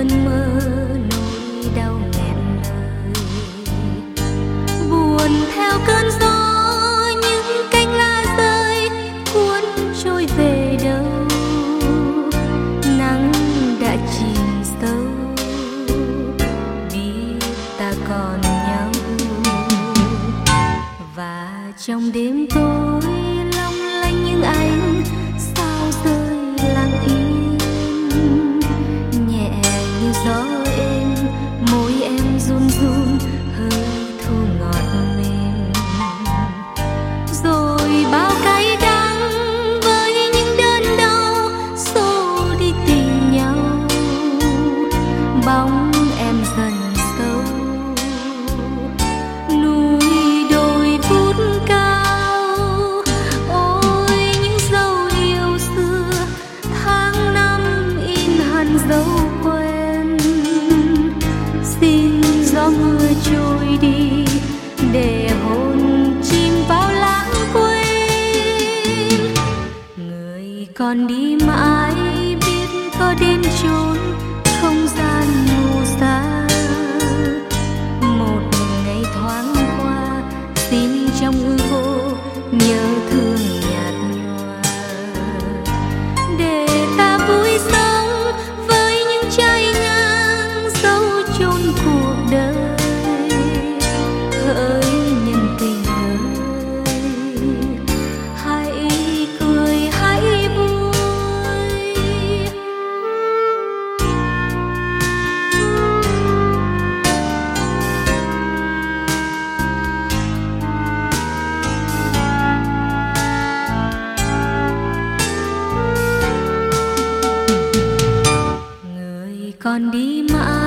cơn mơ nỗi đau nghẹn lời, buồn theo cơn gió những cánh lá rơi cuốn trôi về đâu. Nắng đã chìm sâu biết ta còn nhau, và trong đêm tối long lanh những ánh sao rơi lặng yên, nhẹ như gió êm môi em run run hơi thu ngọt mềm. Rồi bao cay đắng với những đớn đau xô đi tìm nhau, bóng em dần sâu núi đồi vút cao. Ôi những dấu yêu xưa tháng năm in hằn dấu quen, xin gió mưa trôi đi để hồn chìm vào lãng quên. Người còn đi mãi biết có đến chốn không gian mù xa, một ngày thoáng qua xin trong hư vô nhớ thương nhạt nhòa, để ta vui sống với những trái ngang dấu chôn cuộc đời. Hỡi nhân tình ơi, hãy cười hãy vui. Người còn đi mãi